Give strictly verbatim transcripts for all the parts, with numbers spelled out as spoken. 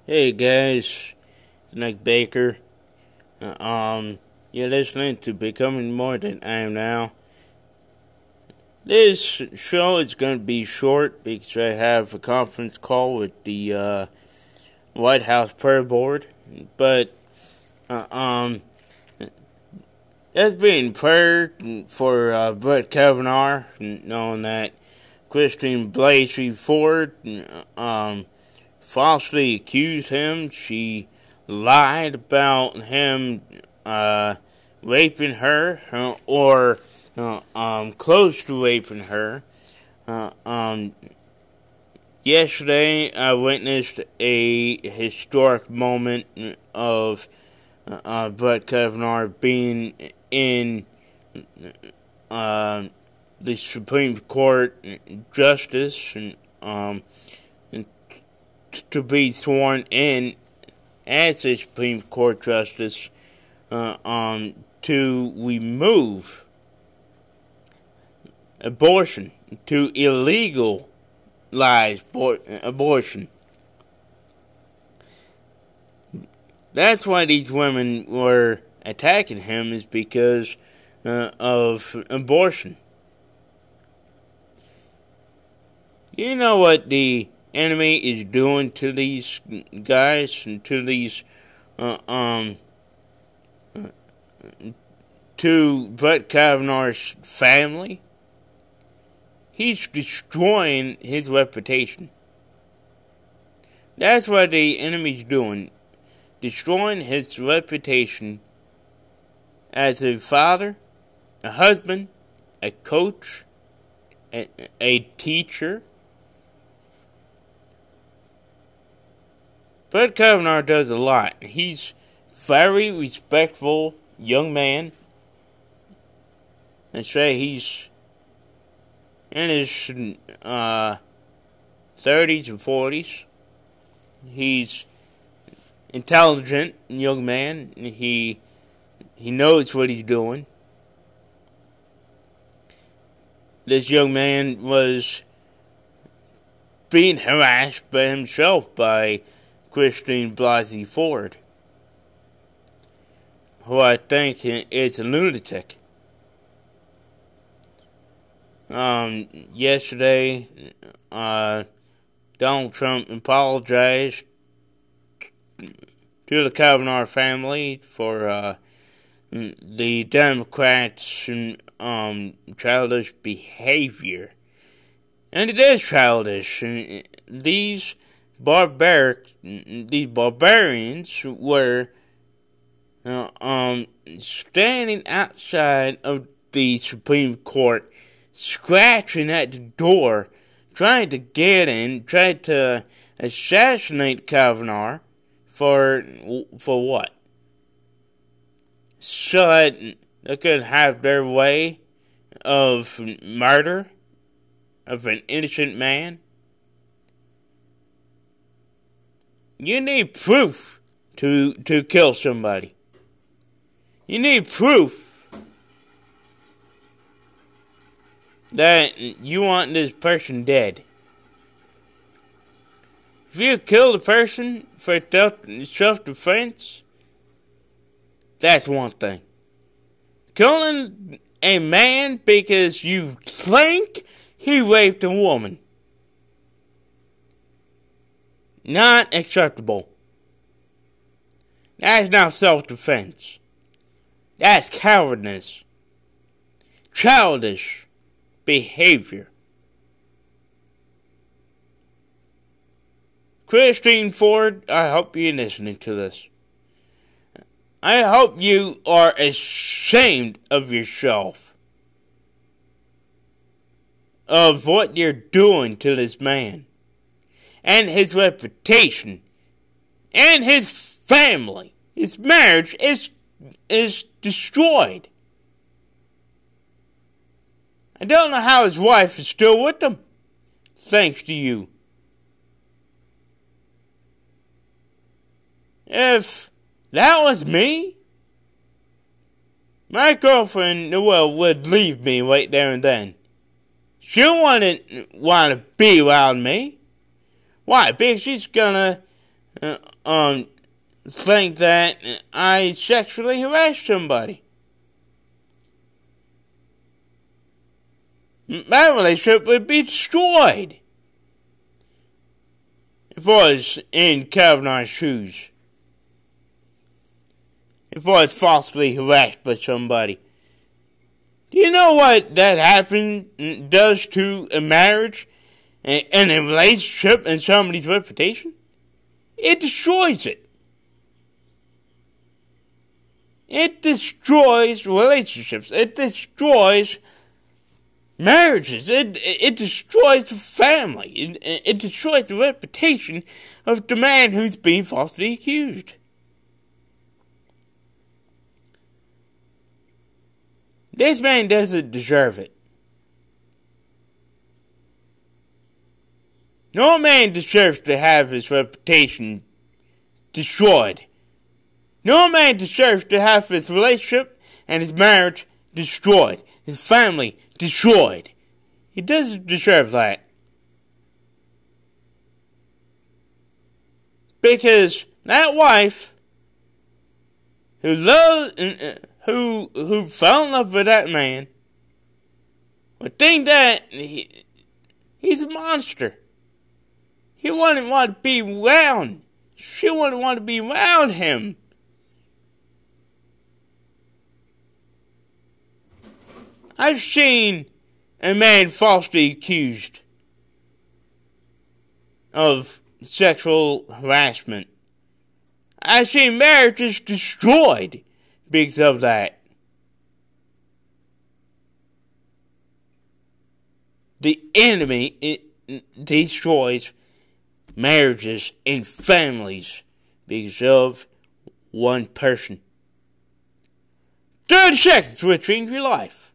Hey guys, it's Nick Baker. Uh, um, you're listening to Becoming More Than I Am Now. This show is going to be short because I have a conference call with the uh, White House Prayer Board. But, uh, um, there's been prayer for uh, Brett Kavanaugh, knowing that Christine Blasey Ford, um, falsely accused him. She lied about him uh, raping her uh, or uh, um, close to raping her. Uh, um, yesterday, I witnessed a historic moment of uh, uh, Brett Kavanaugh being in uh, the Supreme Court justice and um, to be sworn in as a Supreme Court justice uh, um, to remove abortion, to illegalize abortion. That's why these women were attacking him, is because uh, of abortion. You know what the enemy is doing to these guys and to these, uh, um, uh, to Brett Kavanaugh's family? He's destroying his reputation. That's what the enemy's doing. Destroying his reputation as a father, a husband, a coach, a, a teacher. Brett Kavanaugh does a lot. He's very respectful young man. I'd say he's in his uh, thirties and forties. He's intelligent young man. He he knows what he's doing. This young man was being harassed by himself by Christine Blasey Ford, who I think is a lunatic. Um, yesterday, uh, Donald Trump apologized to the Kavanaugh family for uh, the Democrats' um, childish behavior. And it is childish. These barbaric, these barbarians were uh, um, standing outside of the Supreme Court, scratching at the door, trying to get in, trying to assassinate Kavanaugh for for what? So that they could have their way of murder of an innocent man. You need proof to to kill somebody. You need proof that you want this person dead. If you kill the person for self-defense, that's one thing. Killing a man because you think he raped a woman, not acceptable. That's not self-defense. That's cowardice. Childish behavior. Christine Ford, I hope you're listening to this. I hope you are ashamed of yourself, of what you're doing to this man, and his reputation, and his family. His marriage is is destroyed. I don't know how his wife is still with him, thanks to you. If that was me, my girlfriend, well, would leave me right there and then. She wouldn't want to be around me. Why? Because she's gonna uh, um, think that I sexually harassed somebody. My relationship would be destroyed if I was in Kavanagh's shoes. If I was falsely harassed by somebody. Do you know what that happen does to a marriage and a relationship and somebody's reputation? It destroys it. It destroys relationships. It destroys marriages. It it destroys the family. It, it destroys the reputation of the man who's being falsely accused. This man doesn't deserve it. No man deserves to have his reputation destroyed. No man deserves to have his relationship and his marriage destroyed. His family destroyed. He doesn't deserve that. Because that wife who loved, who who fell in love with that man would think that he, he's a monster. He wouldn't want to be around. She wouldn't want to be around him. I've seen a man falsely accused of sexual harassment. I've seen marriages destroyed because of that. The enemy it destroys marriages and families because of one person. thirty seconds will change your life.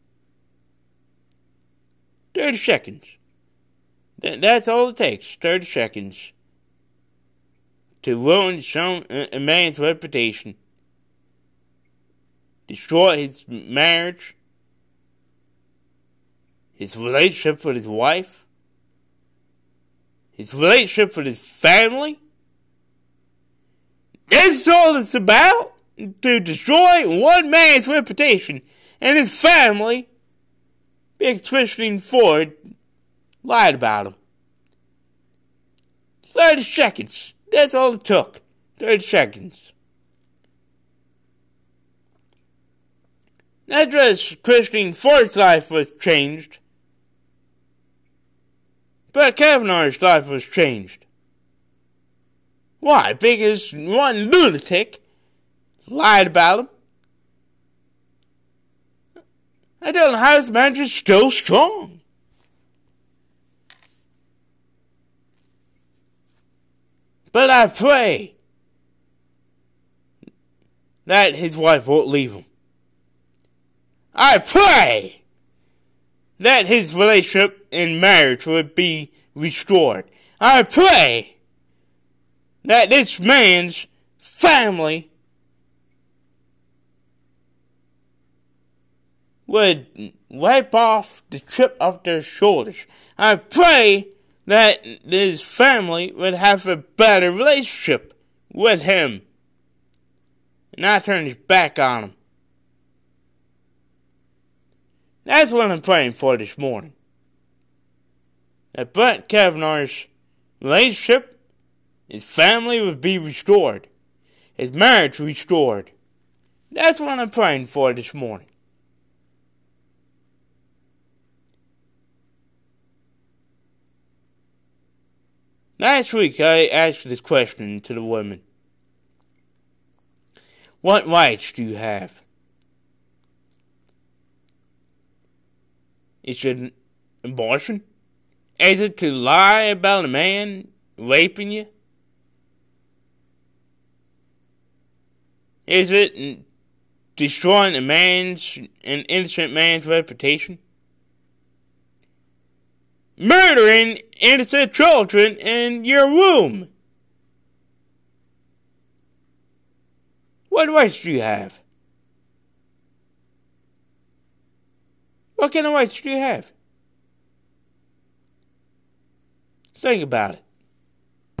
thirty seconds. That's all it takes. thirty seconds to ruin some a man's reputation, destroy his marriage, his relationship with his wife, his relationship with his family. That's all it's about. To destroy one man's reputation and his family because Christine Ford lied about him. thirty seconds. That's all it took. thirty seconds. Not just Christine Ford's life was changed, but Kavanaugh's life was changed. Why? Because one lunatic lied about him. I don't know how his marriage is still strong. But I pray that his wife won't leave him. I pray that his relationship and marriage would be restored. I pray that this man's family would wipe off the chip off their shoulders. I pray that his family would have a better relationship with him and not turn his back on him. That's what I'm praying for this morning. That Brett Kavanaugh's relationship, his family would be restored. His marriage restored. That's what I'm praying for this morning. Last week, I asked this question to the women. What rights do you have? Is it abortion? Is it to lie about a man raping you? Is it destroying a man's, an innocent man's reputation? Murdering innocent children in your womb. What rights do you have? What kind of rights do you have? Think about it.